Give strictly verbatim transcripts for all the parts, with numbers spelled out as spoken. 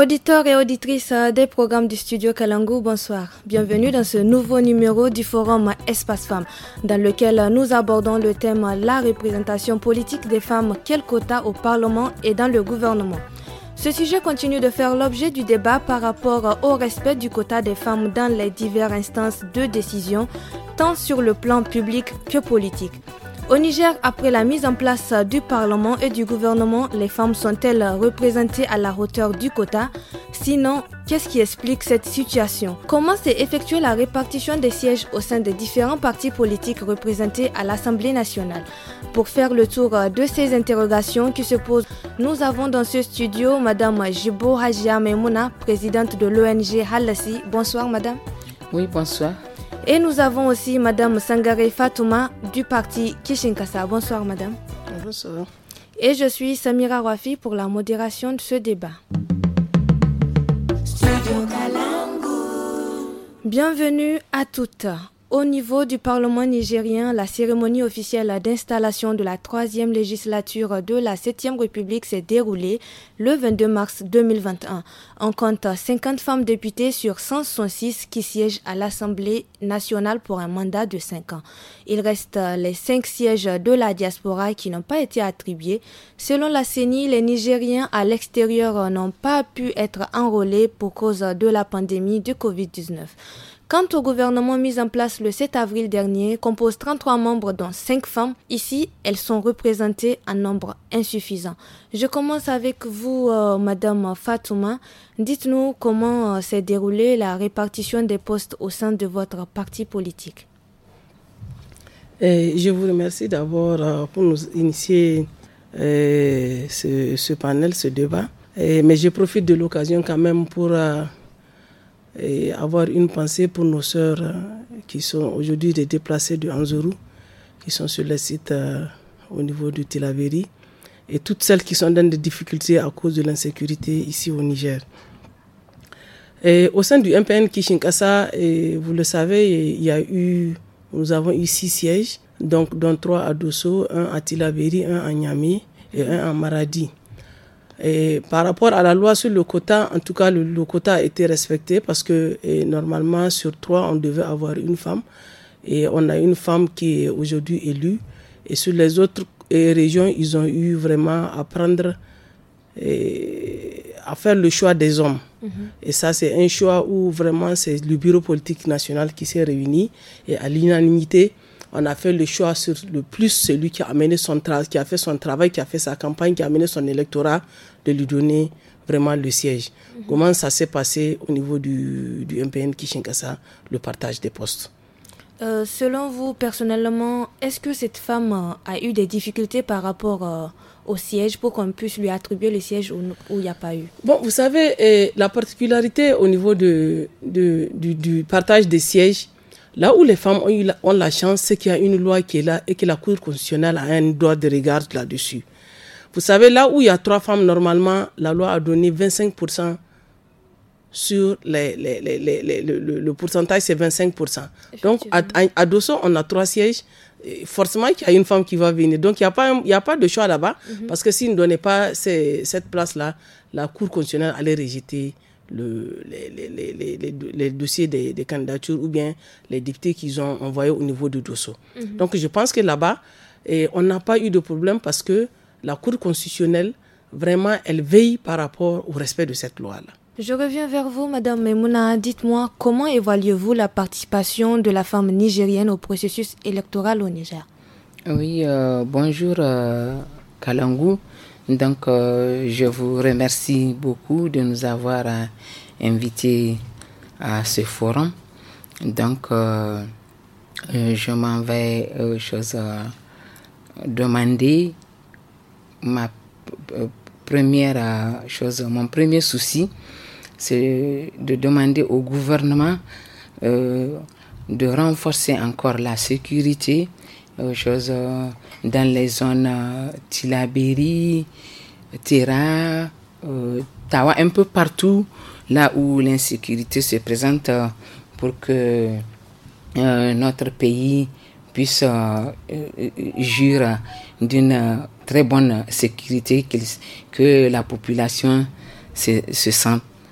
Auditeurs et auditrices des programmes du studio Kalangu, bonsoir. Bienvenue dans ce nouveau numéro du forum Espace Femmes, dans lequel nous abordons le thème la représentation politique des femmes, quel quota au Parlement et dans le gouvernement. Ce sujet continue de faire l'objet du débat par rapport au respect du quota des femmes dans les diverses instances de décision, tant sur le plan public que politique. Au Niger, après la mise en place du Parlement et du gouvernement, les femmes sont-elles représentées à la hauteur du quota? Sinon, qu'est-ce qui explique cette situation? Comment s'est effectuée la répartition des sièges au sein des différents partis politiques représentés à l'Assemblée nationale? Pour faire le tour de ces interrogations qui se posent, nous avons dans ce studio Madame Jibo Hajia Memouna, présidente de l'O N G Halassi. Bonsoir Madame. Oui, bonsoir. Et nous avons aussi Madame Sangare Fatouma du parti Kishinkasa. Bonsoir Madame. Bonsoir. Et je suis Samira Wafi pour la modération de ce débat. Bienvenue à toutes. Au niveau du Parlement nigérien, la cérémonie officielle d'installation de la troisième législature de la septième République s'est déroulée le vingt-deux mars deux mille vingt et un. On compte cinquante femmes députées sur cent soixante-six qui siègent à l'Assemblée nationale pour un mandat de cinq ans. Il reste les cinq sièges de la diaspora qui n'ont pas été attribués. Selon la C E N I, les Nigériens à l'extérieur n'ont pas pu être enrôlés pour cause de la pandémie de covid dix-neuf. Quant au gouvernement mis en place le sept avril dernier, compose trente-trois membres dont cinq femmes. Ici, elles sont représentées en nombre insuffisant. Je commence avec vous, euh, Madame Fatouma. Dites-nous comment euh, s'est déroulée la répartition des postes au sein de votre parti politique. Et je vous remercie d'abord euh, pour nous initier euh, ce, ce panel, ce débat. Et, mais je profite de l'occasion quand même pour... Euh, et avoir une pensée pour nos sœurs euh, qui sont aujourd'hui des déplacés de Anzourou, qui sont sur le site euh, au niveau de Tilaberi, et toutes celles qui sont dans des difficultés à cause de l'insécurité ici au Niger. Et au sein du M P N Kishinkasa, et vous le savez, il y a eu, nous avons eu six sièges, donc dont trois à Dosso, un à Tilaberi, un à Niamey et un à Maradi. Et par rapport à la loi sur le quota, en tout cas le, le quota a été respecté parce que normalement sur trois on devait avoir une femme et on a une femme qui est aujourd'hui élue et sur les autres et, régions ils ont eu vraiment à prendre et, à faire le choix des hommes. Mm-hmm. Et ça c'est un choix où vraiment c'est le bureau politique national qui s'est réuni et à l'unanimité on a fait le choix sur le plus celui qui a amené son tra- qui a fait son travail, qui a fait sa campagne, qui a amené son électorat, de lui donner vraiment le siège. Mm-hmm. Comment ça s'est passé au niveau du, du M P N Kishinkasa, le partage des postes? Euh, selon vous, personnellement, est-ce que cette femme euh, a eu des difficultés par rapport euh, au siège pour qu'on puisse lui attribuer le siège où il n'y a pas eu? Bon, vous savez, eh, la particularité au niveau de, de, du, du partage des sièges, là où les femmes ont, eu la, ont la chance, c'est qu'il y a une loi qui est là et que la Cour constitutionnelle a un droit de regard là-dessus. Vous savez, là où il y a trois femmes, normalement, la loi a donné vingt-cinq pour cent sur les, les, les, les, les, le, le, le pourcentage, c'est vingt-cinq pour cent. Donc, à, à Dosso, on a trois sièges. Forcément, qu'il y a une femme qui va venir. Donc, il n'y a, pas un, il y a pas de choix là-bas. Mm-hmm. Parce que s'ils ne donnaient pas ces, cette place-là, la Cour constitutionnelle allait rejeter Le, les, les, les, les, les dossiers des, des candidatures ou bien les députés qu'ils ont envoyés au niveau de Dosso. Mm-hmm. Donc je pense que là-bas, et on n'a pas eu de problème parce que la Cour constitutionnelle, vraiment, elle veille par rapport au respect de cette loi-là. Je reviens vers vous, Madame Memouna. Dites-moi, comment évaluez-vous la participation de la femme nigérienne au processus électoral au Niger? Oui, euh, bonjour euh, Kalangu. Donc, euh, je vous remercie beaucoup de nous avoir euh, invités à ce forum. Donc, euh, euh, je m'en vais euh, chose, euh, demander ma euh, première euh, chose, mon premier souci, c'est de demander au gouvernement euh, de renforcer encore la sécurité Euh, chose, euh, dans les zones euh, Tilaberi, Terra, euh, Tawa, un peu partout là où l'insécurité se présente euh, pour que euh, notre pays puisse euh, euh, jouir d'une euh, très bonne sécurité, que, que la population se, se sent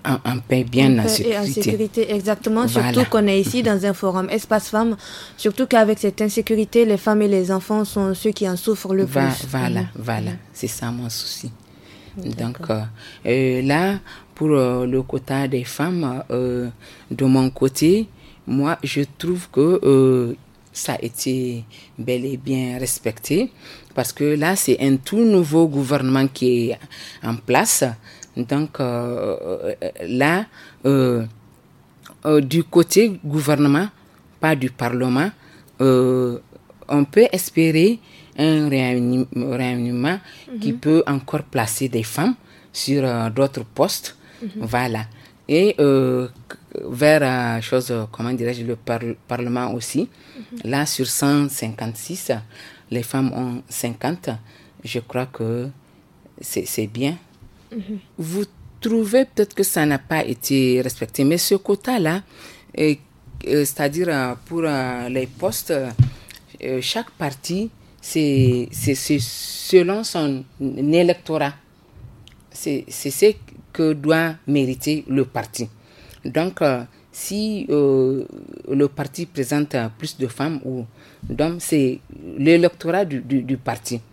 en, en paix, bien en, en sécurité. Et en sécurité, exactement. Voilà. Surtout qu'on est ici dans un forum Espace Femmes. Surtout qu'avec cette insécurité, les femmes et les enfants sont ceux qui en souffrent le Va, plus. Voilà, mmh. voilà. C'est ça mon souci. Donc euh, euh, là, pour euh, le quota des femmes, euh, de mon côté, moi, je trouve que euh, ça a été bel et bien respecté. Parce que là, c'est un tout nouveau gouvernement qui est en place. Donc euh, là, euh, euh, du côté gouvernement, pas du Parlement, euh, on peut espérer un réuniment mm-hmm. qui peut encore placer des femmes sur euh, d'autres postes. Mm-hmm. Voilà. Et euh, vers, euh, chose, comment dirais-je, le par- Parlement aussi. Mm-hmm. Là, sur cent cinquante-six, les femmes ont cinquante. Je crois que c'est, c'est bien. Mm-hmm. Vous trouvez peut-être que ça n'a pas été respecté, mais ce quota-là, euh, euh, c'est-à-dire euh, pour euh, les postes, euh, chaque parti, c'est, c'est, c'est selon son électorat. C'est, c'est ce que doit mériter le parti. Donc, euh, si euh, le parti présente plus de femmes ou d'hommes, c'est l'électorat du, du, du parti.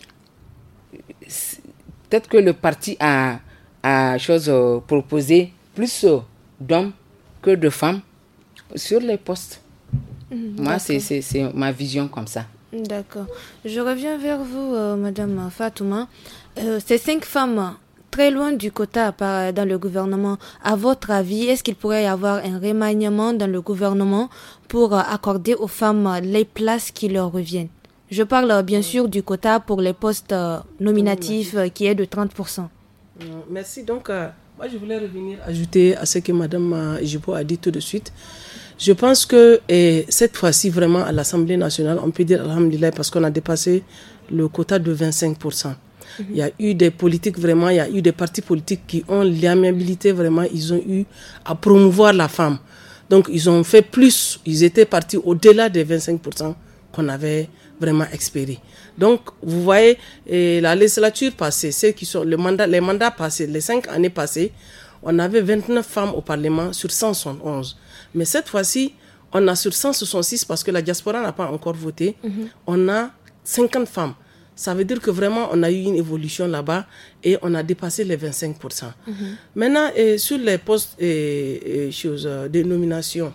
Peut-être que le parti a, a chose, euh, proposé plus euh, d'hommes que de femmes sur les postes. Mmh, Moi, c'est, c'est, c'est ma vision comme ça. D'accord. Je reviens vers vous, euh, Madame Fatouma. Euh, ces cinq femmes, très loin du quota par, dans le gouvernement, à votre avis, est-ce qu'il pourrait y avoir un remaniement dans le gouvernement pour euh, accorder aux femmes les places qui leur reviennent? Je parle euh, bien sûr du quota pour les postes euh, nominatifs euh, qui est de trente pour cent. Merci. Donc, euh, moi, je voulais revenir ajouter à ce que Mme Djibo a dit tout de suite. Je pense que et cette fois-ci, vraiment, à l'Assemblée nationale, on peut dire alhamdoulilah parce qu'on a dépassé le quota de vingt-cinq pour cent. Mm-hmm. Il y a eu des politiques, vraiment, il y a eu des partis politiques qui ont l'amiabilité, vraiment, ils ont eu à promouvoir la femme. Donc, ils ont fait plus, ils étaient partis au-delà des vingt-cinq pour cent qu'on avait vraiment espéré. Donc, vous voyez, et la législature passée, ceux qui sont, le mandat, les mandats passés, les cinq années passées, on avait vingt-neuf femmes au Parlement sur cent soixante et onze. Mais cette fois-ci, on a sur cent soixante-six, parce que la diaspora n'a pas encore voté, mm-hmm. on a cinquante femmes. Ça veut dire que vraiment, on a eu une évolution là-bas et on a dépassé les vingt-cinq pour cent. Mm-hmm. Maintenant, et sur les postes et, et choses, de nomination,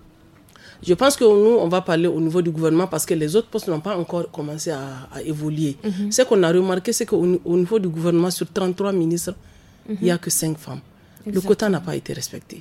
je pense que nous, on va parler au niveau du gouvernement parce que les autres postes n'ont pas encore commencé à, à évoluer. Mm-hmm. Ce qu'on a remarqué, c'est qu'au au niveau du gouvernement, sur trente-trois ministres, mm-hmm. il n'y a que cinq femmes. Exactement. Le quota n'a pas été respecté.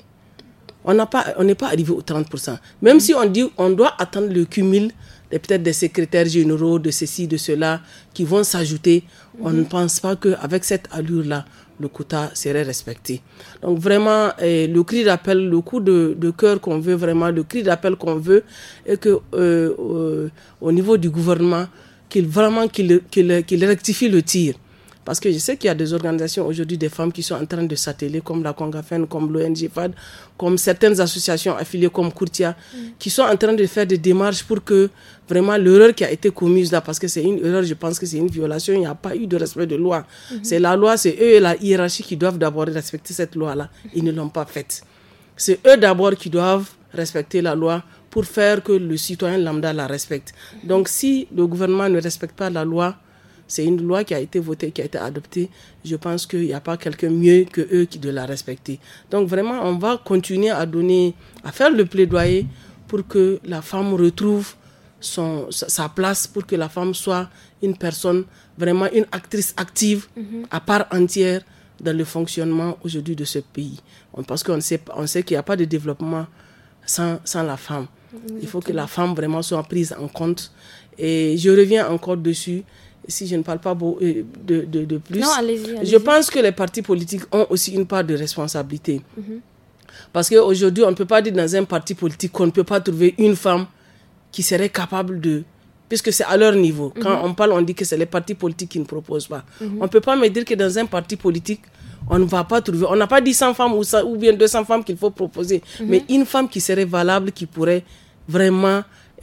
On n'a pas, on n'est pas arrivé aux trente pour cent. Même mmh. si on dit on doit attendre le cumul de peut-être des secrétaires généraux, de ceci, de cela, qui vont s'ajouter, mmh. on ne pense pas qu'avec cette allure-là, le quota serait respecté. Donc vraiment, eh, le cri d'appel, le coup de, de cœur qu'on veut vraiment, le cri d'appel qu'on veut, est que euh, euh, au niveau du gouvernement, qu'il vraiment qu'il, qu'il, qu'il rectifie le tir. Parce que je sais qu'il y a des organisations aujourd'hui, des femmes qui sont en train de s'atteler, comme la Congafen, comme l'O N G F A D, comme certaines associations affiliées comme Courtia, mm. qui sont en train de faire des démarches pour que vraiment l'erreur qui a été commise là, parce que c'est une erreur, je pense que c'est une violation, il n'y a pas eu de respect de loi. Mm-hmm. C'est la loi, c'est eux et la hiérarchie qui doivent d'abord respecter cette loi-là. Ils ne l'ont pas faite. C'est eux d'abord qui doivent respecter la loi pour faire que le citoyen lambda la respecte. Mm-hmm. Donc si le gouvernement ne respecte pas la loi, c'est une loi qui a été votée, qui a été adoptée. Je pense qu'il n'y a pas quelqu'un mieux que eux qui doit la respecter. Donc vraiment, on va continuer à donner, à faire le plaidoyer pour que la femme retrouve son, sa place, pour que la femme soit une personne, vraiment une actrice active, mm-hmm. à part entière dans le fonctionnement aujourd'hui de ce pays. Parce qu'on sait, on sait qu'il n'y a pas de développement sans, sans la femme. Mm-hmm. Il faut que la femme vraiment soit prise en compte. Et je reviens encore dessus. Si je ne parle pas de, de, de plus, non, allez-y, allez-y. Je pense que les partis politiques ont aussi une part de responsabilité. Mm-hmm. Parce qu'aujourd'hui, on ne peut pas dire dans un parti politique qu'on ne peut pas trouver une femme qui serait capable de... Puisque c'est à leur niveau. Mm-hmm. Quand on parle, on dit que c'est les partis politiques qui ne proposent pas. Mm-hmm. On ne peut pas me dire que dans un parti politique, on ne va pas trouver... On n'a pas dit cent femmes ou, cent, ou bien deux cents femmes qu'il faut proposer. Mm-hmm. Mais une femme qui serait valable, qui pourrait vraiment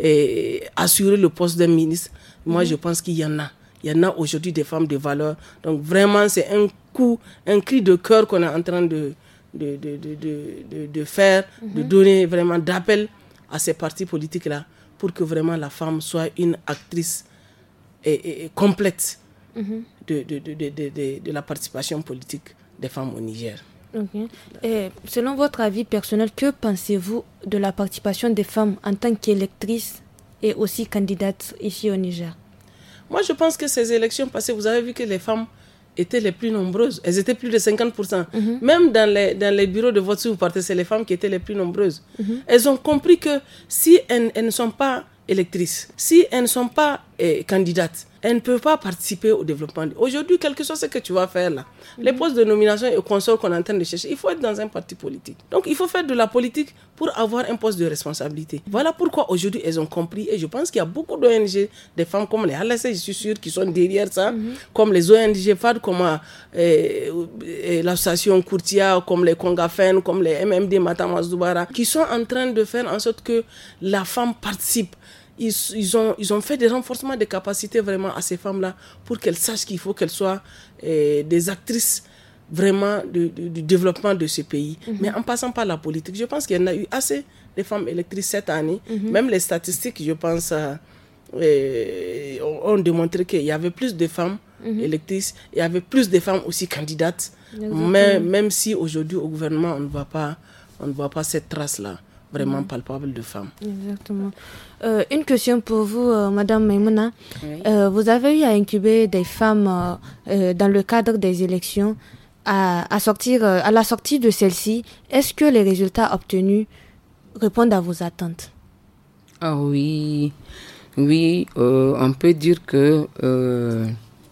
eh, assurer le poste d'un ministre, moi, mm-hmm. je pense qu'il y en a. Il y en a aujourd'hui des femmes de valeur. Donc vraiment, c'est un coup, un cri de cœur qu'on est en train de, de, de, de, de, de faire, mm-hmm. de donner vraiment d'appel à ces partis politiques-là pour que vraiment la femme soit une actrice et, et, et complète mm-hmm. de, de, de, de, de, de, de la participation politique des femmes au Niger. Okay. Et selon votre avis personnel, que pensez-vous de la participation des femmes en tant qu'électrices et aussi candidates ici au Niger? Moi, je pense que ces élections passées, vous avez vu que les femmes étaient les plus nombreuses. Elles étaient plus de cinquante pour cent. Mm-hmm. Même dans les, dans les bureaux de vote, si vous partez, c'est les femmes qui étaient les plus nombreuses. Mm-hmm. Elles ont compris que si elles, elles ne sont pas électrices, si elles ne sont pas eh, candidates, elles ne peuvent pas participer au développement. Aujourd'hui, quelque chose, c'est que tu vas faire là. Mm-hmm. Les postes de nomination et consorts qu'on est en train de chercher, il faut être dans un parti politique. Donc, il faut faire de la politique pour avoir un poste de responsabilité. Voilà pourquoi aujourd'hui, elles ont compris. Et je pense qu'il y a beaucoup d'O N G, des femmes comme les Halassa, je suis sûre, qui sont derrière ça, mm-hmm. comme les O N G F A D, comme euh, euh, l'association Courtia, comme les Congafen, comme les M M D Matamas Doubara, qui sont en train de faire en sorte que la femme participe. Ils, ils, ont, ils ont fait des renforcements de capacités vraiment à ces femmes-là pour qu'elles sachent qu'il faut qu'elles soient euh, des actrices vraiment de, de, du développement de ce pays. Mm-hmm. Mais en passant par la politique, je pense qu'il y en a eu assez de femmes électrices cette année. Mm-hmm. Même les statistiques, je pense, euh, euh, ont démontré qu'il y avait plus de femmes mm-hmm. électrices, il y avait plus de femmes aussi candidates. Mais, même si aujourd'hui au gouvernement, on ne voit pas, on ne voit pas cette trace-là vraiment mmh. palpable de femmes. Exactement. Euh, une question pour vous, euh, Madame Maïmouna. Oui. Euh, vous avez eu à incuber des femmes euh, euh, dans le cadre des élections. À, à, sortir, euh, à la sortie de celles-ci, est-ce que les résultats obtenus répondent à vos attentes? Ah oui, oui, euh, on peut dire que euh,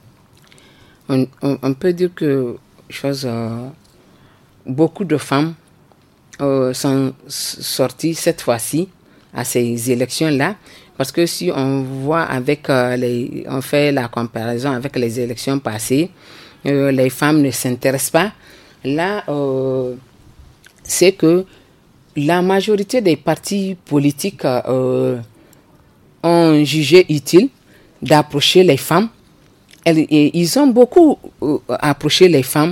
on, on, on peut dire que chose, euh, beaucoup de femmes Euh, sont sortis cette fois-ci à ces élections-là, parce que si on voit avec euh, les, on fait la comparaison avec les élections passées, euh, les femmes ne s'intéressent pas. Là, euh, c'est que la majorité des partis politiques euh, ont jugé utile d'approcher les femmes. Elles, et ils ont beaucoup euh, approché les femmes,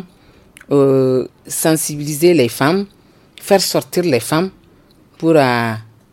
euh, sensibiliser les femmes, faire sortir les femmes pour euh,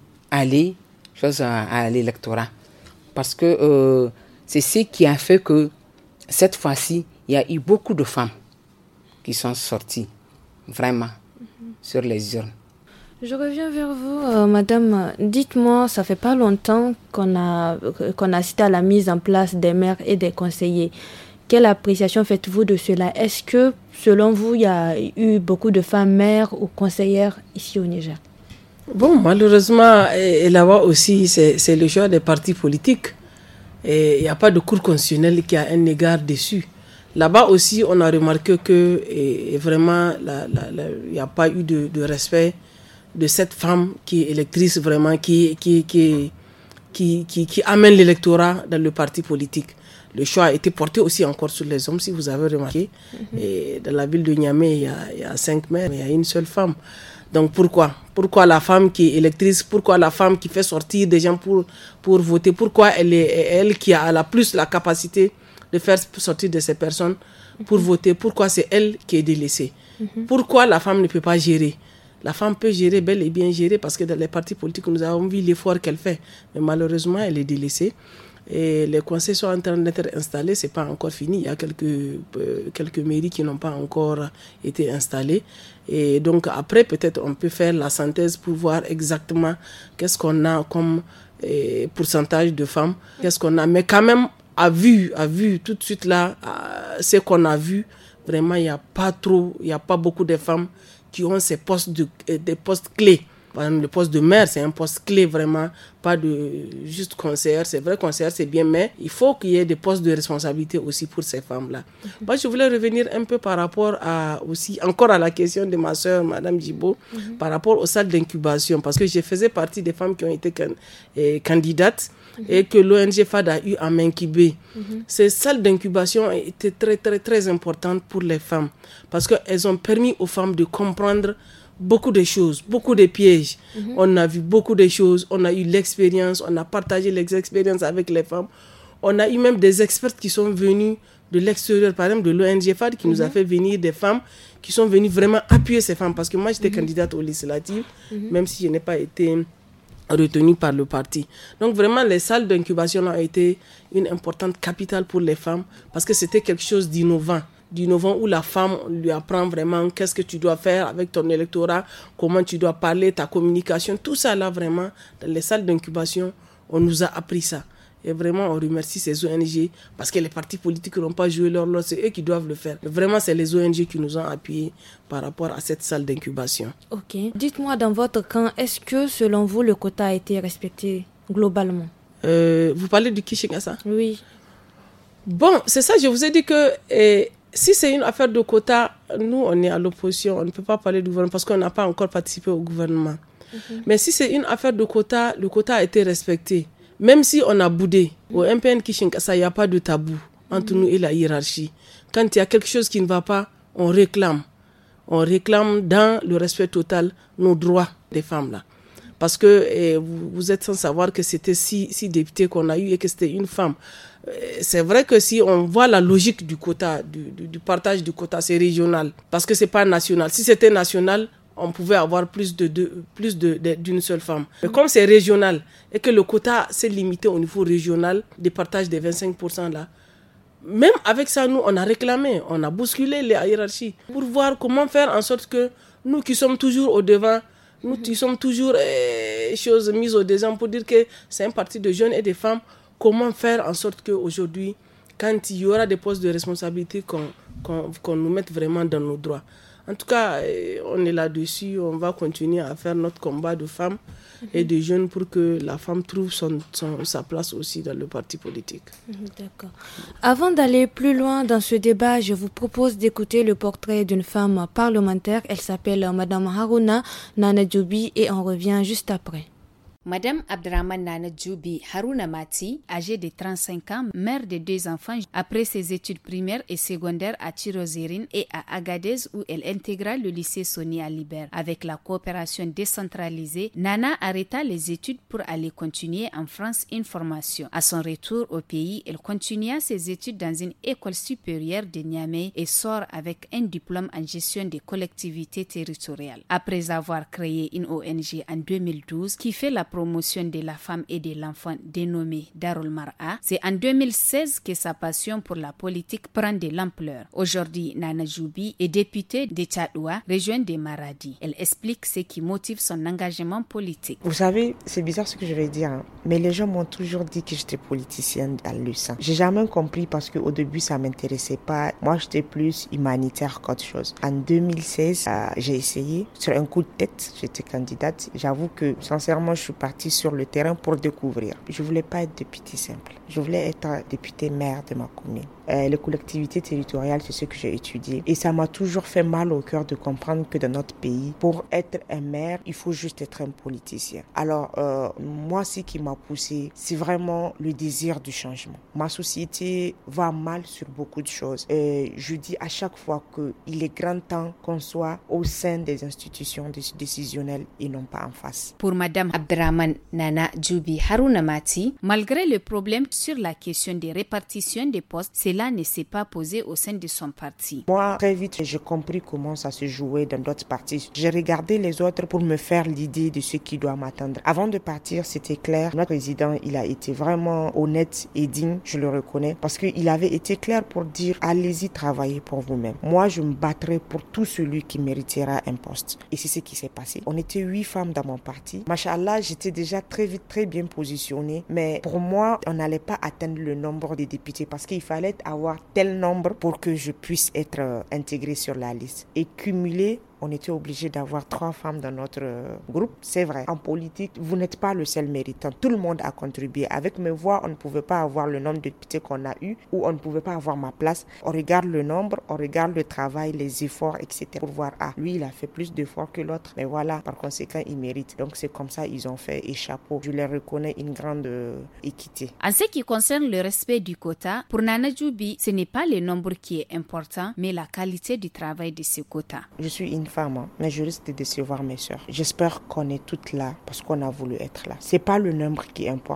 aller chose, à, à l'électorat. Parce que euh, c'est ce qui a fait que cette fois-ci, il y a eu beaucoup de femmes qui sont sorties, vraiment, mm-hmm. sur les urnes. Je reviens vers vous, euh, madame. Dites-moi, ça fait pas longtemps qu'on a, qu'on a assisté à la mise en place des maires et des conseillers. Quelle appréciation faites-vous de cela? Est-ce que, selon vous, il y a eu beaucoup de femmes maires ou conseillères ici au Niger? Bon, malheureusement, et, et là-bas aussi, c'est, c'est le choix des partis politiques. Et il n'y a pas de cour constitutionnelle qui a un égard dessus. Là-bas aussi, on a remarqué que et, et vraiment, il n'y a pas eu de, de respect de cette femme qui est électrice, vraiment, qui, qui, qui, qui, qui, qui amène l'électorat dans le parti politique. Le choix a été porté aussi encore sur les hommes, si vous avez remarqué. Mm-hmm. Et dans la ville de Niamey, il y a, il y a cinq maires, mais il y a une seule femme. Donc pourquoi Pourquoi la femme qui est électrice? Pourquoi la femme qui fait sortir des gens pour, pour voter? Pourquoi elle est elle qui a la plus la capacité de faire sortir de ces personnes pour mm-hmm. voter? Pourquoi c'est elle qui est délaissée? Mm-hmm. Pourquoi la femme ne peut pas gérer? La femme peut gérer, bel et bien gérer, parce que dans les partis politiques, nous avons vu l'effort qu'elle fait. Mais malheureusement, elle est délaissée. Et les conseils sont en train d'être installés, c'est pas encore fini. Il y a quelques, euh, quelques mairies qui n'ont pas encore été installées. Et donc après, peut-être on peut faire la synthèse pour voir exactement qu'est-ce qu'on a comme euh, pourcentage de femmes, qu'est-ce qu'on a. Mais quand même, à vue, à vue, tout de suite là, euh, ce qu'on a vu, vraiment, il n'y a pas trop, il n'y a pas beaucoup de femmes qui ont ces postes, de, euh, des postes clés. Par exemple, le poste de maire, c'est un poste clé vraiment, pas de juste conseillère. C'est vrai, conseillère, c'est bien, mais il faut qu'il y ait des postes de responsabilité aussi pour ces femmes-là. Mm-hmm. Moi, je voulais revenir un peu par rapport à aussi, encore à la question de ma soeur, Madame Djibo, mm-hmm. par rapport aux salles d'incubation, parce que je faisais partie des femmes qui ont été can- eh, candidates mm-hmm. et que l'O N G F A D a eu à m'incuber. Mm-hmm. Ces salles d'incubation étaient très, très, très importantes pour les femmes, parce qu'elles ont permis aux femmes de comprendre beaucoup de choses, beaucoup de pièges. Mm-hmm. On a vu beaucoup de choses, on a eu l'expérience, on a partagé les expériences avec les femmes. On a eu même des experts qui sont venus de l'extérieur, par exemple de l'O N G F A D qui mm-hmm. nous a fait venir des femmes qui sont venues vraiment appuyer ces femmes. Parce que moi, j'étais mm-hmm. candidate aux législatives, mm-hmm. même si je n'ai pas été retenue par le parti. Donc vraiment, les salles d'incubation ont été une importante capitale pour les femmes parce que c'était quelque chose d'innovant. d'innovant où la femme lui apprend vraiment qu'est-ce que tu dois faire avec ton électorat, comment tu dois parler, ta communication, tout ça là vraiment, dans les salles d'incubation, on nous a appris ça. Et vraiment, on remercie ces O N G parce que les partis politiques n'ont pas joué leur rôle, c'est eux qui doivent le faire. Vraiment, c'est les O N G qui nous ont appuyés par rapport à cette salle d'incubation. Ok. Dites-moi, dans votre camp, est-ce que selon vous, le quota a été respecté globalement? euh, Vous parlez du Kinshasa? Oui. Bon, c'est ça, je vous ai dit que... Eh, si c'est une affaire de quota, nous, on est à l'opposition. On ne peut pas parler du gouvernement parce qu'on n'a pas encore participé au gouvernement. Mm-hmm. Mais si c'est une affaire de quota, le quota a été respecté. Même si on a boudé, mm-hmm. au M P N Kinshasa, il n'y a pas de tabou entre mm-hmm. nous et la hiérarchie. Quand il y a quelque chose qui ne va pas, on réclame. On réclame dans le respect total nos droits des femmes là. Parce que eh, vous, vous êtes sans savoir que c'était six, six députés qu'on a eu et que c'était une femme. C'est vrai que si on voit la logique du quota, du, du, du partage du quota, c'est régional. Parce que c'est pas national. Si c'était national, on pouvait avoir plus, de, de, plus de, de, d'une seule femme. Mais comme c'est régional et que le quota s'est limité au niveau régional, des partages des vingt-cinq pour cent là, même avec ça, nous, on a réclamé, on a bousculé les hiérarchies pour voir comment faire en sorte que nous qui sommes toujours au devant, nous qui sommes toujours eh, choses mises au devant pour dire que c'est un parti de jeunes et de femmes. Comment faire en sorte qu'aujourd'hui, quand il y aura des postes de responsabilité, qu'on, qu'on, qu'on nous mette vraiment dans nos droits. En tout cas, on est là-dessus, on va continuer à faire notre combat de femmes mm-hmm. et de jeunes pour que la femme trouve son, son, sa place aussi dans le parti politique. D'accord. Avant d'aller plus loin dans ce débat, je vous propose d'écouter le portrait d'une femme parlementaire. Elle s'appelle Madame Haruna Nana Djoubi et on revient juste après. Madame Abdraman Nana Djoubi Haruna Mati, âgée de trente-cinq ans, mère de deux enfants, après ses études primaires et secondaires à Tirozérine et à Agadez où elle intégra le lycée Soni à Liber. Avec la coopération décentralisée, Nana arrêta les études pour aller continuer en France une formation. À son retour au pays, elle continua ses études dans une école supérieure de Niamey et sort avec un diplôme en gestion des collectivités territoriales. Après avoir créé une O N G en deux mille douze qui fait la promotion de la femme et de l'enfant dénommée Darul Mar'a, c'est en deux mille seize que sa passion pour la politique prend de l'ampleur. Aujourd'hui, Nana Djoubi est députée de Tchadoua, région de Maradi. Elle explique ce qui motive son engagement politique. Vous savez, c'est bizarre ce que je vais dire, hein, mais les gens m'ont toujours dit que j'étais politicienne dans le sang. J'ai jamais compris parce qu'au début, ça m'intéressait pas. Moi, j'étais plus humanitaire qu'autre chose. En deux mille seize, euh, j'ai essayé. Sur un coup de tête, j'étais candidate. J'avoue que, sincèrement, je suis partie sur le terrain pour découvrir. Je voulais pas être députée simple. Je voulais être députée maire de ma commune. Euh, les collectivités territoriales, c'est ce que j'ai étudié. Et ça m'a toujours fait mal au cœur de comprendre que dans notre pays, pour être un maire, il faut juste être un politicien. Alors, euh, moi, ce qui m'a poussé, c'est vraiment le désir du changement. Ma société va mal sur beaucoup de choses. Et je dis à chaque fois qu'il est grand temps qu'on soit au sein des institutions décisionnelles et non pas en face. Pour Madame Abdraman Nana Djoubi Haruna Mati, malgré le problème sur la question des répartitions des postes, cela ne s'est pas posé au sein de son parti. Moi, très vite, j'ai compris comment ça se jouait dans d'autres partis. J'ai regardé les autres pour me faire l'idée de ce qui doit m'attendre. Avant de partir, c'était clair. Notre président, il a été vraiment honnête et digne, je le reconnais, parce qu'il avait été clair pour dire « Allez-y travailler pour vous-même ». Moi, je me battrai pour tout celui qui méritera un poste. Et c'est ce qui s'est passé. On était huit femmes dans mon parti. Machallah, j'étais déjà très vite, très bien positionnée. Mais pour moi, on n'allait pas atteindre le nombre de députés parce qu'il fallait avoir tel nombre pour que je puisse être euh, intégrée sur la liste. Et cumuler, on était obligé d'avoir trois femmes dans notre euh, groupe. C'est vrai, en politique, vous n'êtes pas le seul méritant. Tout le monde a contribué. Avec mes voix, on ne pouvait pas avoir le nombre de députés qu'on a eu ou on ne pouvait pas avoir ma place. On regarde le nombre, on regarde le travail, les efforts, et cetera. Pour voir, ah, lui, il a fait plus d'efforts que l'autre. Mais voilà, par conséquent, il mérite. Donc, c'est comme ça ils ont fait. Et chapeau, je les reconnais une grande euh, équité. En ce qui concerne le respect du quota, pour Nana Djoubi, ce n'est pas le nombre qui est important, mais la qualité du travail de ce quota. Je suis une femme, mais je risque de décevoir mes soeurs. J'espère qu'on est toutes là parce qu'on a voulu être là. C'est pas le nombre qui importe,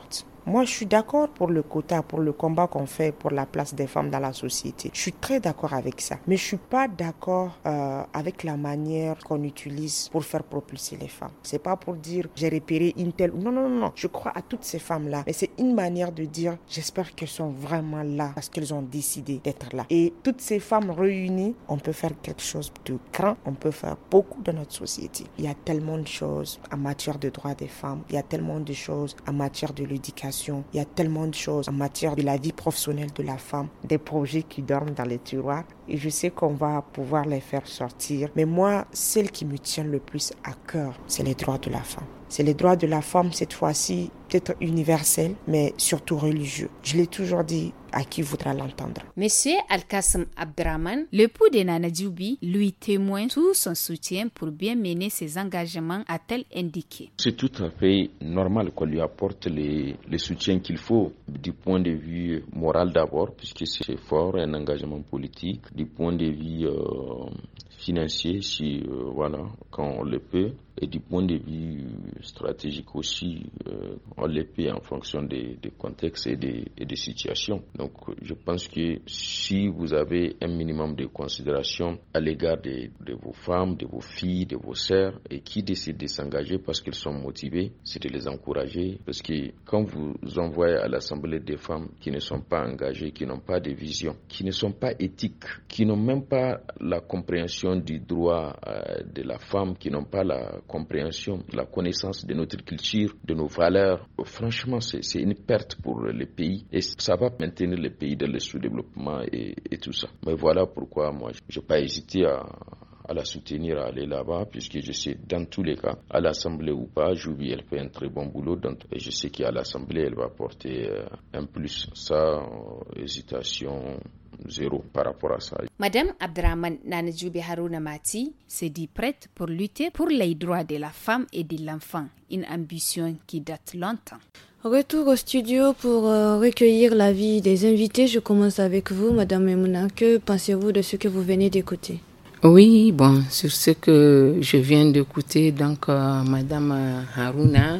Moi, je suis d'accord pour le quota, pour le combat qu'on fait pour la place des femmes dans la société. Je suis très d'accord avec ça. Mais je suis pas d'accord euh, avec la manière qu'on utilise pour faire propulser les femmes. C'est pas pour dire j'ai repéré une telle. Non, non, non, non. Je crois à toutes ces femmes-là. Mais c'est une manière de dire j'espère qu'elles sont vraiment là parce qu'elles ont décidé d'être là. Et toutes ces femmes réunies, on peut faire quelque chose de grand. On peut faire beaucoup dans notre société. Il y a tellement de choses en matière de droits des femmes. Il y a tellement de choses en matière de l'éducation. Il y a tellement de choses en matière de la vie professionnelle de la femme. Des projets qui dorment dans les tiroirs. Et je sais qu'on va pouvoir les faire sortir. Mais moi, celle qui me tient le plus à cœur, c'est les droits de la femme. C'est les droits de la femme, cette fois-ci, peut-être universels, mais surtout religieux. Je l'ai toujours dit à qui voudra l'entendre. Monsieur Al-Qassem Abdraman, l'époux de Nana Djoubi, lui témoigne tout son soutien pour bien mener ses engagements, a-t-elle indiqué. C'est tout à fait normal qu'on lui apporte les, les soutiens qu'il faut, du point de vue moral d'abord, puisque c'est fort, un engagement politique, du point de vue euh, financier, si euh, voilà, quand on le peut, et du point de vue stratégique aussi, euh, on le peut en fonction des, des contextes et des, et des situations. Donc je pense que si vous avez un minimum de considération à l'égard de, de vos femmes, de vos filles, de vos sœurs, et qui décident de s'engager parce qu'elles sont motivées, c'est de les encourager. Parce que quand vous envoyez à l'Assemblée des femmes qui ne sont pas engagées, qui n'ont pas de vision, qui ne sont pas éthiques, qui n'ont même pas la compréhension du droit euh, de la femme, qui n'ont pas la compréhension, la connaissance de notre culture, de nos valeurs. Franchement, c'est, c'est une perte pour le pays et ça va maintenir le pays dans le sous-développement et, et tout ça. Mais voilà pourquoi moi, je n'ai pas hésité à, à la soutenir, à aller là-bas, puisque je sais, dans tous les cas, à l'Assemblée ou pas, Djoubi, elle fait un très bon boulot, donc, et je sais qu'à l'Assemblée, elle va apporter euh, un plus. Ça, euh, hésitation zéro par rapport à ça. Madame Abdraman Nana Djoubi Harouna Mati se dit prête pour lutter pour les droits de la femme et de l'enfant, une ambition qui date longtemps. Retour au studio pour euh, recueillir l'avis des invités. Je commence avec vous, Madame Memouna. Que pensez-vous de ce que vous venez d'écouter? Oui, bon, sur ce que je viens d'écouter, donc euh, Madame Harouna,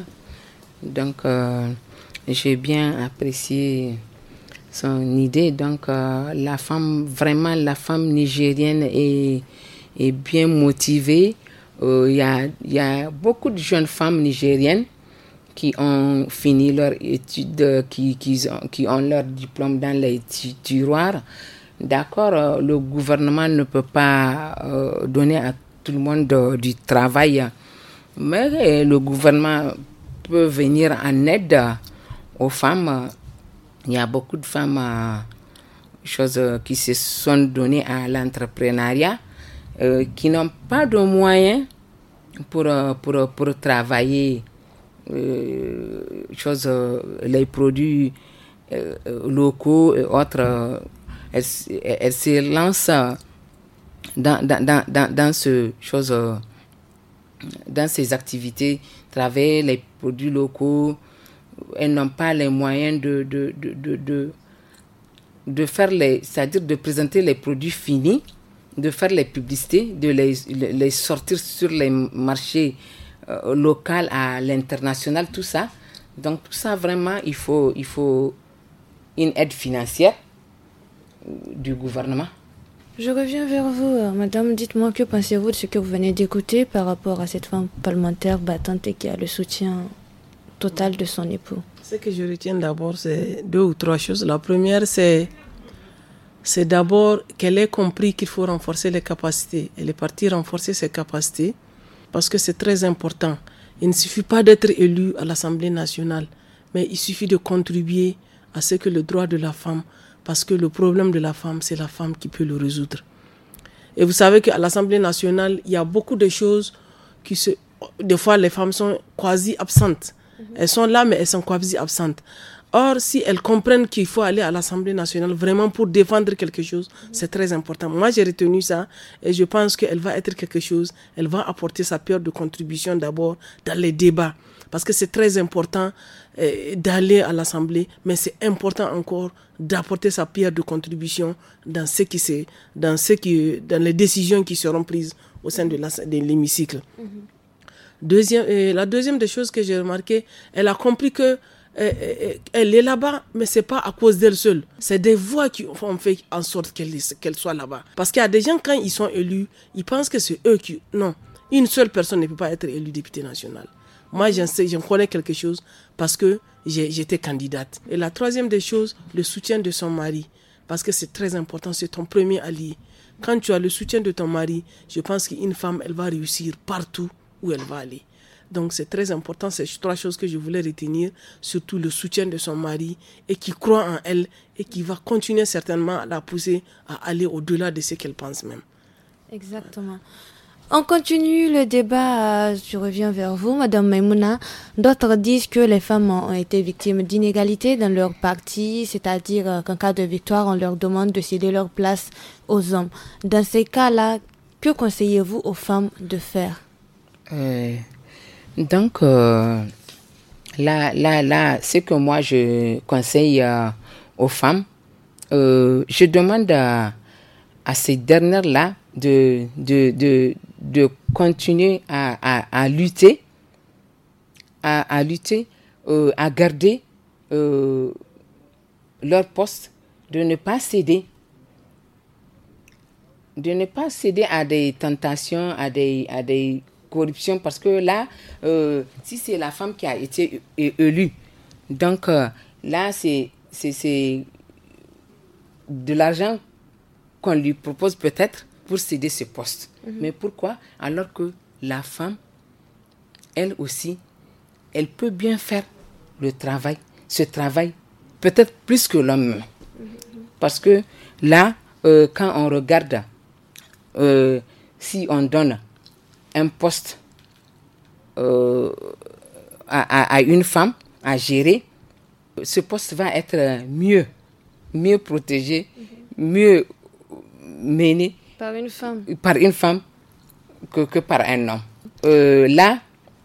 donc euh, j'ai bien apprécié son idée. Donc euh, la femme, vraiment la femme nigérienne est, est bien motivée. Il euh, y a, y a beaucoup de jeunes femmes nigériennes qui ont fini leur étude, qui, qui, ont, qui ont leur diplôme dans les tiroirs. D'accord, euh, le gouvernement ne peut pas euh, donner à tout le monde de, du travail, mais euh, le gouvernement peut venir en aide aux femmes. Il y a beaucoup de femmes euh, choses, euh, qui se sont données à l'entrepreneuriat, euh, qui n'ont pas de moyens pour, euh, pour, pour travailler euh, choses, euh, les produits euh, locaux et autres. Euh, elles, elles se lancent dans, dans, dans, dans, ce chose, euh, dans ces activités, travailler les produits locaux. Elles n'ont pas les moyens de, de, de, de, de, de faire les, c'est-à-dire de présenter les produits finis, de faire les publicités, de les, les sortir sur les marchés euh, locaux à l'international, tout ça. Donc tout ça, vraiment, il faut, il faut une aide financière du gouvernement. Je reviens vers vous, madame. Dites-moi, que pensez-vous de ce que vous venez d'écouter par rapport à cette femme parlementaire battante et qui a le soutien total de son époux? Ce que je retiens d'abord, c'est deux ou trois choses. La première, c'est, c'est d'abord qu'elle ait compris qu'il faut renforcer les capacités. Elle est partie renforcer ses capacités parce que c'est très important. Il ne suffit pas d'être élu à l'Assemblée nationale, mais il suffit de contribuer à ce que le droit de la femme, parce que le problème de la femme, c'est la femme qui peut le résoudre. Et vous savez qu'à l'Assemblée nationale, il y a beaucoup de choses qui se... Des fois, les femmes sont quasi absentes. Elles sont là, mais elles sont quasi absentes. Or, si elles comprennent qu'il faut aller à l'Assemblée nationale vraiment pour défendre quelque chose, c'est très important. Moi, j'ai retenu ça et je pense qu'elle va être quelque chose. Elle va apporter sa pierre de contribution d'abord dans les débats. Parce que c'est très important euh, d'aller à l'Assemblée, mais c'est important encore d'apporter sa pierre de contribution dans, ce qui c'est, dans, ce qui, dans les décisions qui seront prises au sein de, la, de l'hémicycle. Mm-hmm. Deuxième, euh, la deuxième des choses que j'ai remarqué, elle a compris que elle est là-bas, mais c'est pas à cause d'elle seule. C'est des voix qui ont fait en sorte qu'elle, qu'elle soit là-bas. Parce qu'il y a des gens, quand ils sont élus, ils pensent que c'est eux qui... Non, une seule personne ne peut pas être élue députée nationale. Moi, j'en sais, j'en connais quelque chose parce que j'ai, j'étais candidate. Et la troisième des choses, le soutien de son mari. Parce que c'est très important, c'est ton premier allié. Quand tu as le soutien de ton mari, je pense qu'une femme, elle va réussir partout où elle va aller. Donc c'est très important, ces trois choses que je voulais retenir, surtout le soutien de son mari et qui croit en elle et qui va continuer certainement à la pousser à aller au-delà de ce qu'elle pense même. Exactement. On continue le débat, je reviens vers vous, Madame Maïmouna. D'autres disent que les femmes ont été victimes d'inégalités dans leur parti, c'est-à-dire qu'en cas de victoire, on leur demande de céder leur place aux hommes. Dans ces cas-là, que conseillez-vous aux femmes de faire? euh... Donc, euh, là, là, là, ce que moi je conseille euh, aux femmes, euh, je demande à, à ces dernières-là de, de, de, de continuer à, à, à lutter, à, à lutter, euh, à garder euh, leur poste, de ne pas céder, de ne pas céder à des tentations, à des, à des corruption, parce que là, euh, si c'est la femme qui a été élue, donc euh, là, c'est, c'est, c'est de l'argent qu'on lui propose peut-être pour céder ce poste. Mm-hmm. Mais pourquoi? Alors que la femme, elle aussi, elle peut bien faire le travail, ce travail, peut-être plus que l'homme. Mm-hmm. Parce que là, euh, quand on regarde, euh, si on donne un poste euh, à, à, à une femme à gérer, ce poste va être mieux, mieux protégé, mm-hmm. mieux mené par une femme, par une femme que, que par un homme. Euh, là,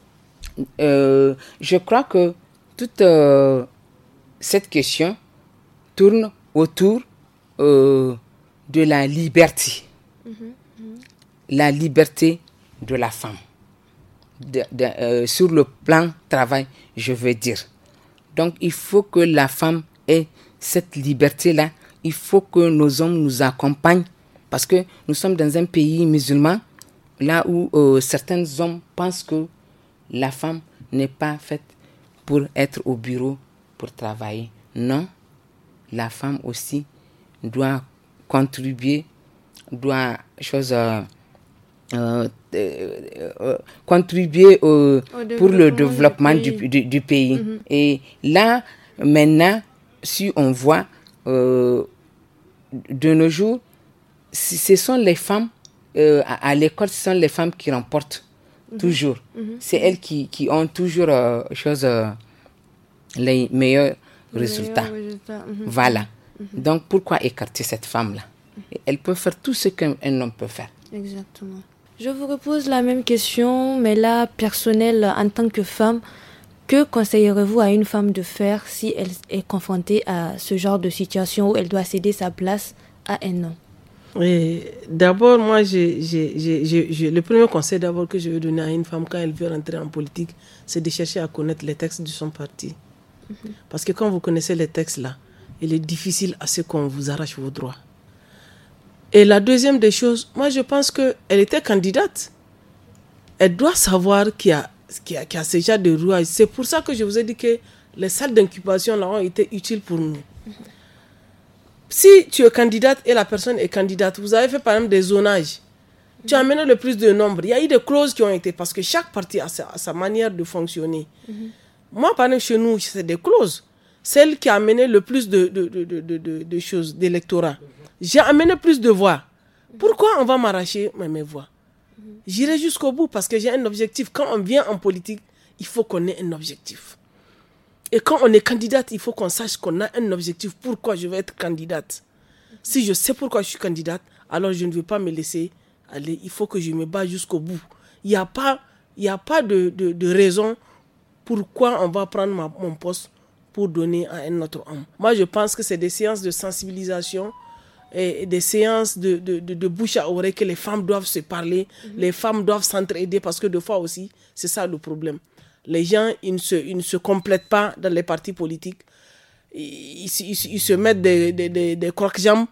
euh, je crois que toute euh, cette question tourne autour euh, de la liberté. Mm-hmm. Mm-hmm. La liberté de la femme, de, de, euh, sur le plan travail, je veux dire. Donc, il faut que la femme ait cette liberté-là. Il faut que nos hommes nous accompagnent, parce que nous sommes dans un pays musulman, là où euh, certains hommes pensent que la femme n'est pas faite pour être au bureau, pour travailler. Non, la femme aussi doit contribuer, doit chose... Euh, Euh, euh, euh, contribuer au, pour le développement du pays. Du, du, du pays. Mm-hmm. Et là, maintenant, si on voit euh, de nos jours, ce sont les femmes, euh, à, à l'école, ce sont les femmes qui remportent mm-hmm. toujours. Mm-hmm. C'est elles qui, qui ont toujours euh, chose, euh, les meilleurs les résultats. Meilleurs résultats. Mm-hmm. Voilà. Mm-hmm. Donc, pourquoi écarter cette femme-là? Mm-hmm. Elle peut faire tout ce qu'un homme peut faire. Exactement. Je vous repose la même question, mais là, personnelle, en tant que femme, que conseillerez-vous à une femme de faire si elle est confrontée à ce genre de situation où elle doit céder sa place à un homme? Et d'abord, moi, j'ai, j'ai, j'ai, j'ai, j'ai, le premier conseil d'abord que je veux donner à une femme quand elle veut rentrer en politique, c'est de chercher à connaître les textes de son parti. Mm-hmm. Parce que quand vous connaissez les textes là, il est difficile à ce qu'on vous arrache vos droits. Et la deuxième des choses, moi je pense qu'elle était candidate. Elle doit savoir qu'il y a, qu'il y a, qu'il y a ce genre de rouage. C'est pour ça que je vous ai dit que les salles d'incubation là ont été utiles pour nous. Mm-hmm. Si tu es candidate et la personne est candidate, vous avez fait par exemple des zonages. Mm-hmm. Tu as amené le plus de nombre. Il y a eu des clauses qui ont été, parce que chaque parti a sa, a sa manière de fonctionner. Mm-hmm. Moi par exemple chez nous, c'est des clauses. Celle qui a amené le plus de, de, de, de, de, de, de choses, d'électorat. J'ai amené plus de voix. Pourquoi on va m'arracher mes voix? J'irai jusqu'au bout parce que j'ai un objectif. Quand on vient en politique, il faut qu'on ait un objectif. Et quand on est candidate, il faut qu'on sache qu'on a un objectif. Pourquoi je vais être candidate? Si je sais pourquoi je suis candidate, alors je ne vais pas me laisser aller. Il faut que je me bats jusqu'au bout. Il n'y a pas, il n'y a pas de, de, de raison pourquoi on va prendre ma, mon poste pour donner à un autre homme. Moi, je pense que c'est des séances de sensibilisation et des séances de, de, de, de bouche à oreille que les femmes doivent se parler, mm-hmm. les femmes doivent s'entraider parce que des fois aussi, c'est ça le problème. les gens, ils ne se, ils ne se complètent pas dans les partis politiques. Ils, ils, ils, ils se mettent des, des, des, des croque-jambes.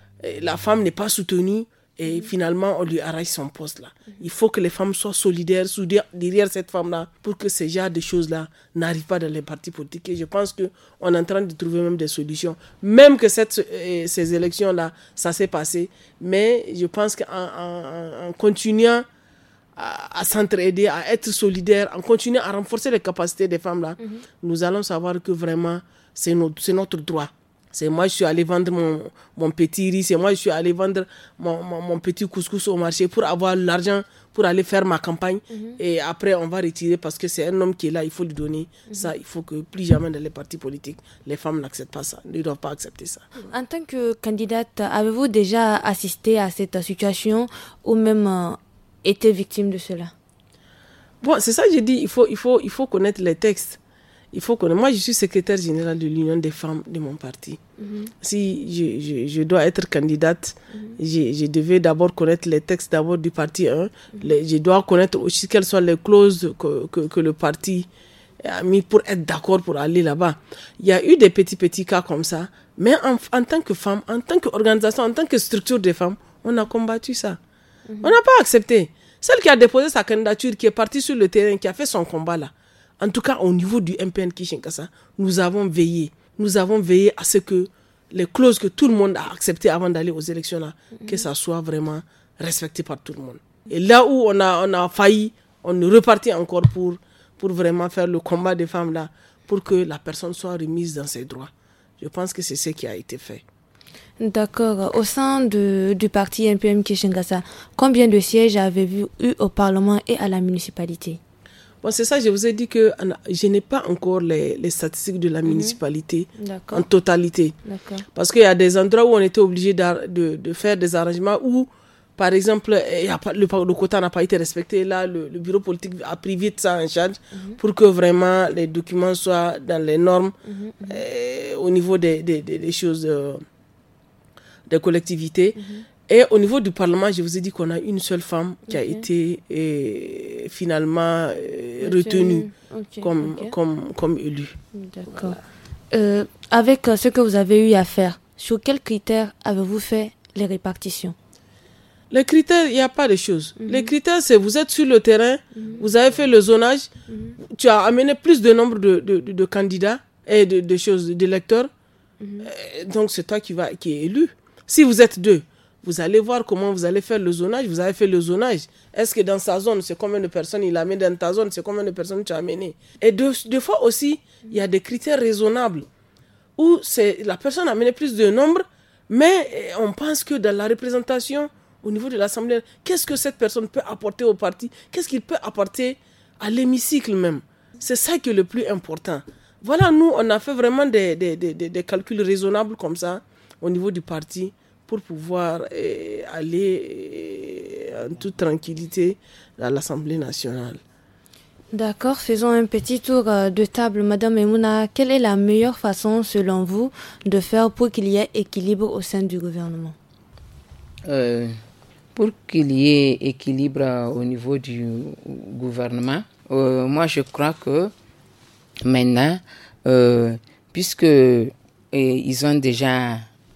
La femme n'est pas soutenue. Et finalement, on lui arrache son poste là. Il faut que les femmes soient solidaires derrière cette femme-là pour que ce genre de choses-là n'arrivent pas dans les partis politiques. Et je pense qu'on est en train de trouver même des solutions. Même que cette, ces élections-là, ça s'est passé. Mais je pense qu'en en, en continuant à, à s'entraider, à être solidaires, en continuant à renforcer les capacités des femmes-là, mm-hmm. nous allons savoir que vraiment, c'est notre, c'est notre droit. C'est moi, je suis allé vendre mon, mon petit riz, c'est moi, je suis allé vendre mon, mon, mon petit couscous au marché pour avoir l'argent, pour aller faire ma campagne. Mm-hmm. Et après, on va retirer parce que c'est un homme qui est là, il faut lui donner. Mm-hmm. Ça, il faut que plus jamais dans les partis politiques, les femmes n'acceptent pas ça, ne doivent pas accepter ça. En tant que candidate, avez-vous déjà assisté à cette situation ou même euh, été victime de cela? Bon, c'est ça que j'ai dit, il faut, il faut, il faut connaître les textes. Il faut connaître. Moi, je suis secrétaire générale de l'Union des femmes de mon parti. Mm-hmm. Si je, je, je dois être candidate, mm-hmm. je, je devais d'abord connaître les textes d'abord du parti un. Mm-hmm. Les, je dois connaître aussi quelles sont les clauses que, que, que le parti a mis pour être d'accord pour aller là-bas. Il y a eu des petits, petits cas comme ça. Mais en, en tant que femme, en tant qu'organisation, en tant que structure des femmes, on a combattu ça. Mm-hmm. On n'a pas accepté. Celle qui a déposé sa candidature, qui est partie sur le terrain, qui a fait son combat là, en tout cas, au niveau du M P N Kishinkasa, nous avons veillé. Nous avons veillé à ce que les clauses que tout le monde a acceptées avant d'aller aux élections, là, mm-hmm. que ça soit vraiment respecté par tout le monde. Et là où on a, on a failli, on est reparti encore pour, pour vraiment faire le combat des femmes, là, pour que la personne soit remise dans ses droits. Je pense que c'est ce qui a été fait. D'accord. Au sein de, du parti M P M Kishinkasa, combien de sièges avez-vous eu au Parlement et à la municipalité? Bon, c'est ça, je vous ai dit que je n'ai pas encore les, les statistiques de la municipalité mmh. en totalité. D'accord. Parce qu'il y a des endroits où on était obligé de, de, de faire des arrangements où, par exemple, y a pas, le, le quota n'a pas été respecté. Là, le, le bureau politique a pris vite ça en charge mmh. pour que vraiment les documents soient dans les normes mmh. euh, au niveau des, des, des, des choses, euh, des collectivités. Mmh. Et au niveau du Parlement, je vous ai dit qu'on a une seule femme qui okay. a été euh, finalement euh, retenue okay. Comme, okay. Comme, comme élue. D'accord. Voilà. Euh, avec ce que vous avez eu à faire, sur quels critères avez-vous fait les répartitions? Les critères, il n'y a pas de choses. Mm-hmm. Les critères, c'est vous êtes sur le terrain, mm-hmm. vous avez fait le zonage, mm-hmm. tu as amené plus de nombre de, de, de, de candidats et de, de choses, d'électeurs. Mm-hmm. Donc, c'est toi qui, va, qui est élu. Si vous êtes deux, vous allez voir comment vous allez faire le zonage. Vous avez fait le zonage. Est-ce que dans sa zone, c'est combien de personnes il a amené dans ta zone, c'est combien de personnes tu as amené? Et deux, deux fois aussi, il y a des critères raisonnables où c'est, la personne a amené plus de nombre, mais on pense que dans la représentation, au niveau de l'Assemblée, qu'est-ce que cette personne peut apporter au parti? Qu'est-ce qu'il peut apporter à l'hémicycle même? C'est ça qui est le plus important. Voilà, nous, on a fait vraiment des, des, des, des calculs raisonnables comme ça au niveau du parti, pour pouvoir eh, aller eh, en toute tranquillité à l'Assemblée nationale. D'accord, faisons un petit tour de table. Madame Emouna, quelle est la meilleure façon, selon vous, de faire pour qu'il y ait équilibre au sein du gouvernement? euh, Pour qu'il y ait équilibre au niveau du gouvernement, euh, moi je crois que maintenant, euh, puisque euh, ils ont déjà...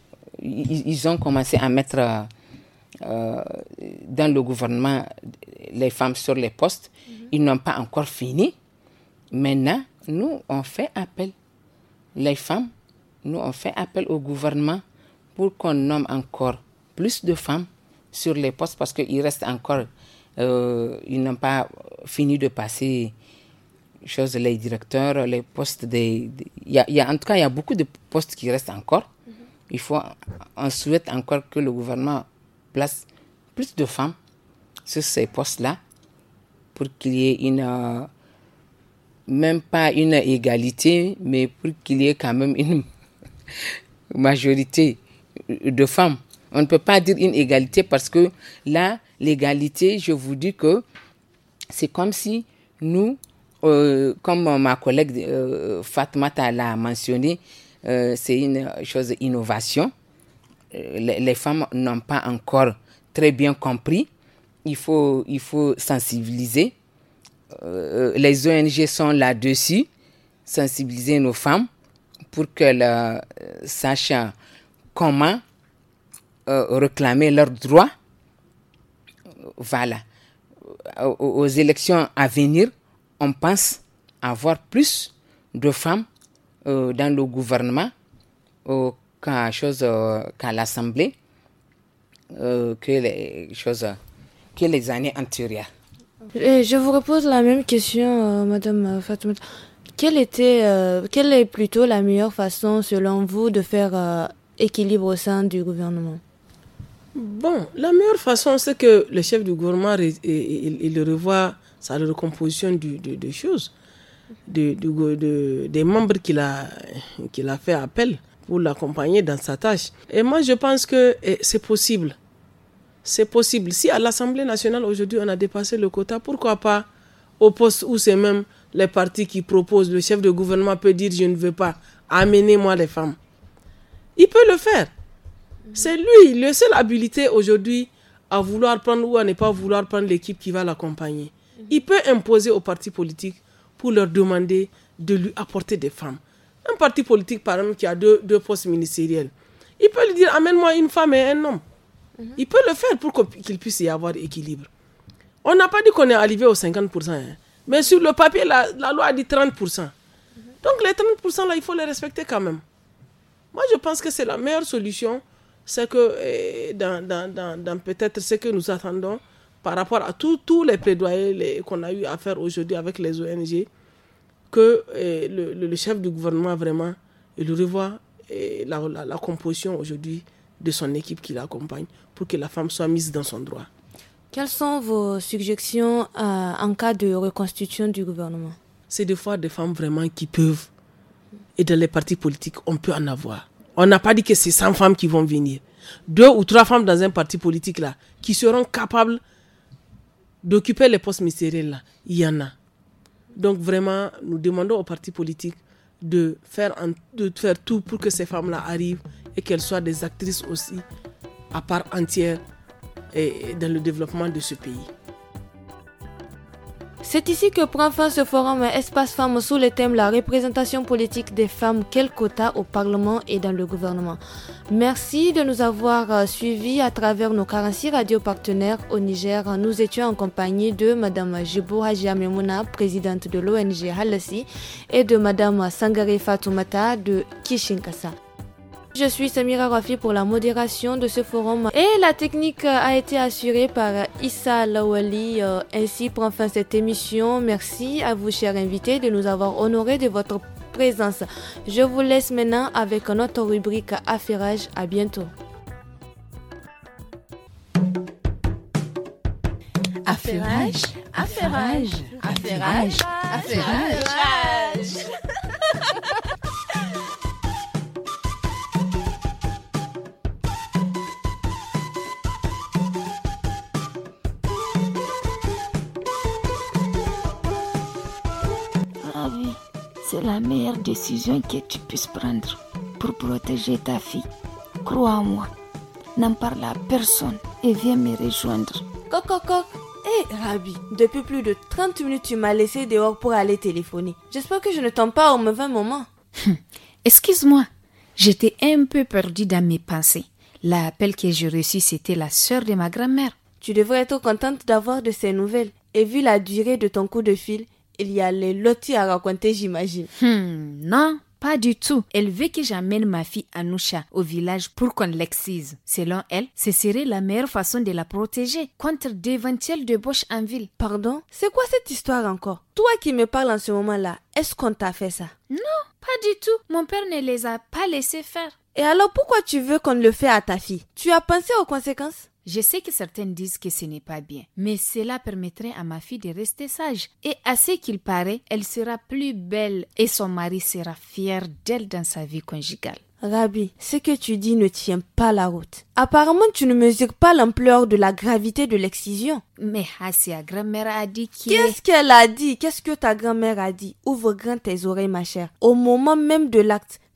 Ils ont commencé à mettre euh, dans le gouvernement les femmes sur les postes. Mm-hmm. Ils n'ont pas encore fini. Maintenant, nous, on fait appel. Les femmes, nous, on fait appel au gouvernement pour qu'on nomme encore plus de femmes sur les postes parce qu'il reste encore... Euh, ils n'ont pas fini de passer chose, les directeurs, les postes des... Il y a, il y a, en tout cas, il y a beaucoup de postes qui restent encore. Il faut, on souhaite encore que le gouvernement place plus de femmes sur ces postes-là pour qu'il y ait une, euh, même pas une égalité, mais pour qu'il y ait quand même une majorité de femmes. On ne peut pas dire une égalité parce que là, l'égalité, je vous dis que c'est comme si nous, euh, comme ma collègue euh, Fatmata l'a mentionné, Euh, c'est une chose d'innovation. Euh, les, les femmes n'ont pas encore très bien compris. Il faut, il faut sensibiliser euh, les O N G sont là-dessus, sensibiliser nos femmes pour qu'elles euh, sachent comment euh, réclamer leurs droits. Voilà. Aux, aux élections à venir, on pense avoir plus de femmes euh, dans le gouvernement euh, qu'à, chose, euh, qu'à l'Assemblée euh, que, les, choses, que les années antérieures. Et je vous repose la même question, euh, Madame Fatoumata. Quelle, était, euh, quelle est plutôt la meilleure façon, selon vous, de faire euh, équilibre au sein du gouvernement? Bon, la meilleure façon, c'est que le chef du gouvernement, il, il, il revoit sa recomposition du, de, de choses, de, de, de, des membres qu'il a, qu'il a fait appel pour l'accompagner dans sa tâche. Et moi, je pense que c'est possible. C'est possible. Si à l'Assemblée nationale, aujourd'hui, on a dépassé le quota, pourquoi pas au poste où c'est même les partis qui proposent, le chef de gouvernement peut dire « je ne veux pas, amenez-moi les femmes ». Il peut le faire. C'est lui, le seul habilité aujourd'hui à vouloir prendre ou à ne pas vouloir prendre l'équipe qui va l'accompagner. Il peut imposer aux partis politiques pour leur demander de lui apporter des femmes. Un parti politique, par exemple, qui a deux, deux postes ministériels, il peut lui dire « amène-moi une femme et un homme ». Il peut le faire pour qu'il puisse y avoir équilibre. On n'a pas dit qu'on est arrivé aux cinquante pour cent, hein. Mais sur le papier, la, la loi a dit trente pour cent. Donc les trente pour cent là, il faut les respecter quand même. Moi, je pense que c'est la meilleure solution. C'est que eh, dans, dans, dans, dans peut-être ce que nous attendons par rapport à tous les plaidoyers les, qu'on a eu à faire aujourd'hui avec les O N G, que eh, le, le, le chef du gouvernement vraiment il revoit eh, la, la, la composition aujourd'hui de son équipe qui l'accompagne pour que la femme soit mise dans son droit. Quelles sont vos suggestions euh, en cas de reconstitution du gouvernement? C'est des fois des femmes vraiment qui peuvent, et dans les partis politiques, on peut en avoir. On n'a pas dit que c'est cent femmes qui vont venir. Deux ou trois femmes dans un parti politique là, qui seront capables d'occuper les postes ministériels là, il y en a. Donc vraiment, nous demandons aux partis politiques de faire, en, de faire tout pour que ces femmes-là arrivent et qu'elles soient des actrices aussi à part entière et dans le développement de ce pays. C'est ici que prend fin ce forum Espace Femmes sous le thème la représentation politique des femmes, quel quota au Parlement et dans le gouvernement. Merci de nous avoir suivis à travers nos quarante-six radios partenaires au Niger. Nous étions en compagnie de Mme Jibo Hajia Memouna, présidente de l'O N G Halassi, et de Mme Sangare Fatoumata de Kishinkasa. Je suis Samira Rafi pour la modération de ce forum et la technique a été assurée par Issa Lawali. Ainsi prend fin cette émission. Merci à vous, chers invités, de nous avoir honorés de votre présence. Je vous laisse maintenant avec notre rubrique Affairage. À bientôt. Affairage, affairage, affairage, affairage. C'est la meilleure décision que tu puisses prendre pour protéger ta fille. Crois-moi, n'en parle à personne et viens me rejoindre. Coq, coq, coq. Hé, hey, Rabi, depuis plus de trente minutes, tu m'as laissé dehors pour aller téléphoner. J'espère que je ne tombe pas au mauvais moment. Hum, excuse-moi, j'étais un peu perdue dans mes pensées. L'appel que j'ai reçu, c'était la sœur de ma grand-mère. Tu devrais être contente d'avoir de ces nouvelles. Et vu la durée de ton coup de fil, il y a les lotis à raconter, j'imagine. Hmm, non, pas du tout. Elle veut que j'amène ma fille Anoucha au village pour qu'on l'excise. Selon elle, ce serait la meilleure façon de la protéger contre d'éventuelles débauches en ville. Pardon? C'est quoi cette histoire encore? Toi qui me parles en ce moment-là, est-ce qu'on t'a fait ça? Non, pas du tout. Mon père ne les a pas laissés faire. Et alors pourquoi tu veux qu'on le fait à ta fille? Tu as pensé aux conséquences? Je sais que certains disent que ce n'est pas bien, mais cela permettrait à ma fille de rester sage. Et à ce qu'il paraît, elle sera plus belle et son mari sera fier d'elle dans sa vie conjugale. Rabi, ce que tu dis ne tient pas la route. Apparemment, tu ne mesures pas l'ampleur de la gravité de l'excision. Mais Hassia, grand-mère a dit qu'il... Qu'est-ce qu'elle a dit? Qu'est-ce que ta grand-mère a dit? Ouvre grand tes oreilles, ma chère. Au moment même de l'acte,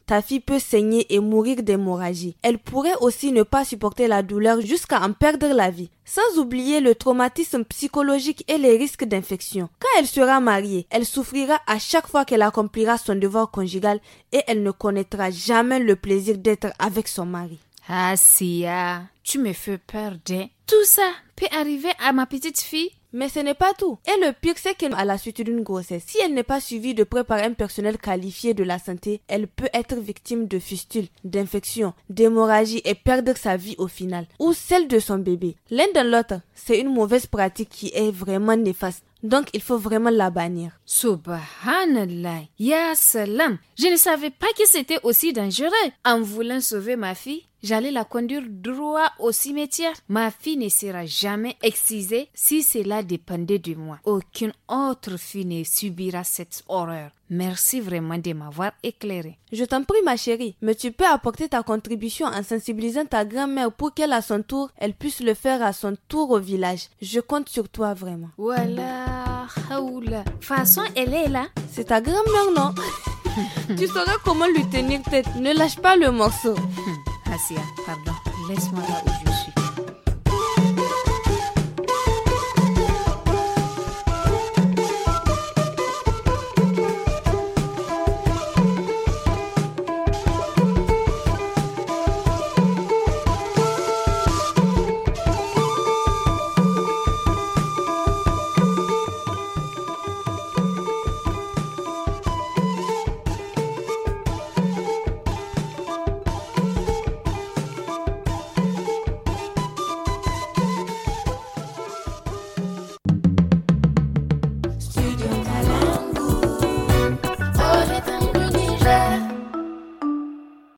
ta fille peut saigner et mourir d'hémorragie. Elle pourrait aussi ne pas supporter la douleur jusqu'à en perdre la vie. Sans oublier le traumatisme psychologique et les risques d'infection. Quand elle sera mariée, elle souffrira à chaque fois qu'elle accomplira son devoir conjugal et elle ne connaîtra jamais le plaisir d'être avec son mari. Ah, Sia, tu me fais peur de... Tout ça peut arriver à ma petite fille. Mais ce n'est pas tout. Et le pire, c'est qu'à la suite d'une grossesse, si elle n'est pas suivie de près par un personnel qualifié de la santé, elle peut être victime de fistules, d'infections, d'hémorragie et perdre sa vie au final, ou celle de son bébé. L'un dans l'autre, c'est une mauvaise pratique qui est vraiment néfaste. Donc, il faut vraiment la bannir. Subhanallah, ya salam. Je ne savais pas que c'était aussi dangereux. En voulant sauver ma fille, j'allais la conduire droit au cimetière. Ma fille ne sera jamais excisée si cela dépendait de moi. Aucune autre fille ne subira cette horreur. Merci vraiment de m'avoir éclairé. Je t'en prie, ma chérie, mais tu peux apporter ta contribution en sensibilisant ta grand-mère pour qu'elle, à son tour, elle puisse le faire à son tour au village. Je compte sur toi, vraiment. Voilà, haoula. Façon, elle est là. C'est ta grand-mère, non? Tu sauras comment lui tenir tête. Ne lâche pas le morceau. Asia, pardon, laisse-moi là où je suis.